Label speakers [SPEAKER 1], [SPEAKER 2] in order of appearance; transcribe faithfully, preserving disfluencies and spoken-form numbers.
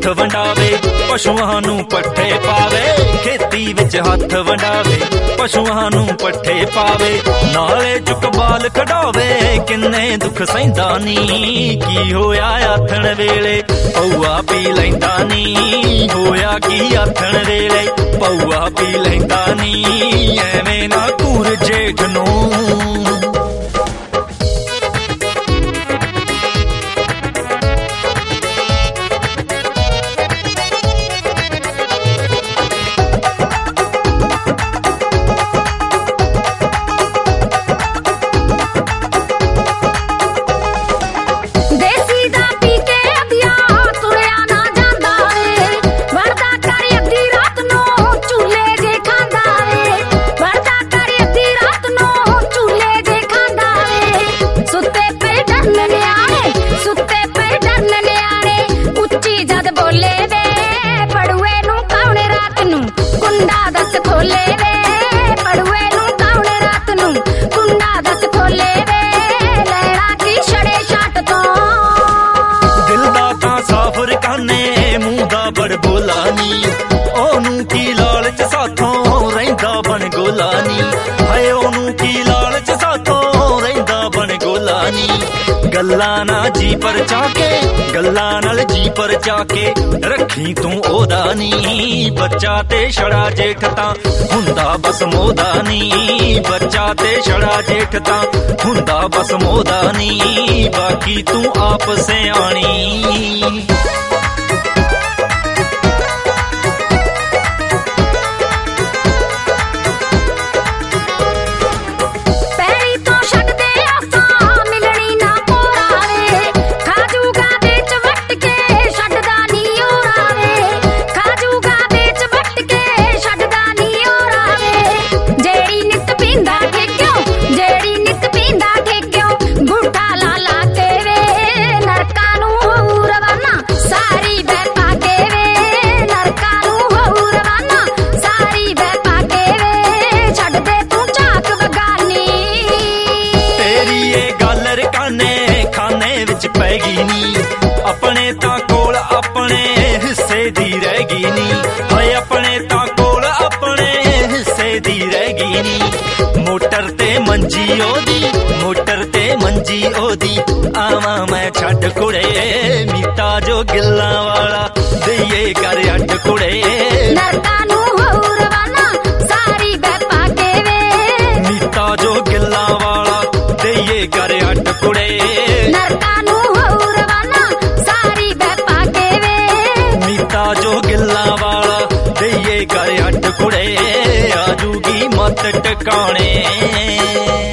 [SPEAKER 1] ਵੰਡਾਵੇ ਪਸ਼ੂਆਂ ਨੂੰ ਪੱਠੇ ਪਾਵੇ ਖੇਤੀ ਵਿੱਚ ਹੱਥ ਵੰਡਾਵੇ ਪਸ਼ੂਆਂ ਨੂੰ ਪੱਠੇ ਪਾਵੇ ਨਾਲੇ ਚੁਕਬਾਲ ਖਡਾਵੇ ਕਿੰਨੇ ਦੁੱਖ ਸਹਿੰਦਾ ਨੀ ਕੀ ਹੋਇਆ ਆਥਣ ਵੇਲੇ ਪਊਆ ਪੀ ਲੈਂਦਾ ਨੀ ਹੋਇਆ ਕੀ ਆਥਣ ਵੇਲੇ ਪਊਆ ਪੀ ਲੈਂਦਾ ਨੀ ਐਵੇਂ ਨਾ ਘੂਰ ਜੇਠ ਨੂੰ ਉਹਨੂੰ ਕੀ ਲਾਲਚ ਸਾਥੋਂ ਰਹਿੰਦਾ ਬਣ ਗੋਲਾ ਨੀ ਹਾਏ ਉਹਨੂੰ ਕੀ ਲਾਲਚ ਸਾਥੋਂ ਰਹਿੰਦਾ ਬਣ ਗੋਲਾ ਨੀ ਗੱਲਾਂ ਨਾ ਜੀ ਪਰਚਾ ਕੇ ਗੱਲਾਂ ਨਾਲ ਜੀ ਪਰਚਾ ਕੇ ਰੱਖੀ ਤੂੰ ਉਹਦਾ ਨੀ ਬੱਚਾ ਤੇ ਛੜਾ ਜੇਠ ਤਾਂ ਹੁੰਦਾ ਬਸ ਮੋਦਾ ਨੀ ਬੱਚਾ ਤੇ ਛੜਾ ਜੇਠ ਤਾਂ ਹੁੰਦਾ ਬਸ ਮੋਦਾ ਨੀ ਬਾਕੀ ਤੂੰ ਆਪ ਸਿਆਣੀ ਆਪਣੇ ਤਾਂ ਕੋਲ ਆਪਣੇ ਹਿੱਸੇ ਦੀ ਰਹਿ ਗਈ ਨੀ ਹਾਏ ਆਪਣੇ ਤਾਂ ਕੋਲ ਆਪਣੇ ਹਿੱਸੇ ਦੀ ਰਹਿ ਗਈ ਨੀ ਮੋਟਰ ਤੇ ਮੰਜੀ ਉਹਦੀ ਮੋਟਰ ਤੇ ਮੰਜੀ ਉਹਦੀ ਆਵਾਂ ਮੈਂ ਛੱਡ ਕੁੜੇ ਮੀਤਾ ਜੋ ਗਿੱਲਾਂ ਵਾਲਾ ਦਈਏ ਕਰ ਅੱਡ ਕੁੜੇ
[SPEAKER 2] ਨਰਕਾਂ ਨੂੰ ਹੋ ਰਵਾਨਾ ਸਾਰੀ ਬਹਿ ਪਾ ਕੇ ਵੇ
[SPEAKER 1] ਮੀਤਾ ਜੋ ਗਿੱਲਾਂ ਵਾਲਾ ਦਈਏ ਕਰ ਅੱਡ ਕੁੜੇ
[SPEAKER 2] ਨਰਕਾਂ ਨੂੰ ਹੋ ਰਵਾਨਾ ਸਾਰੀ ਬਹਿ ਪਾ ਕੇ ਵੇ
[SPEAKER 1] ਮੀਤਾ ਜੋ ਗਿੱਲਾਂ ਵਾਲਾ ਦਈਏ ਕਰ ਅੱਡ ਕੁੜੇ ਆਜੂਗੀ ਮੱਤ ਟਿਕਾਣੇ।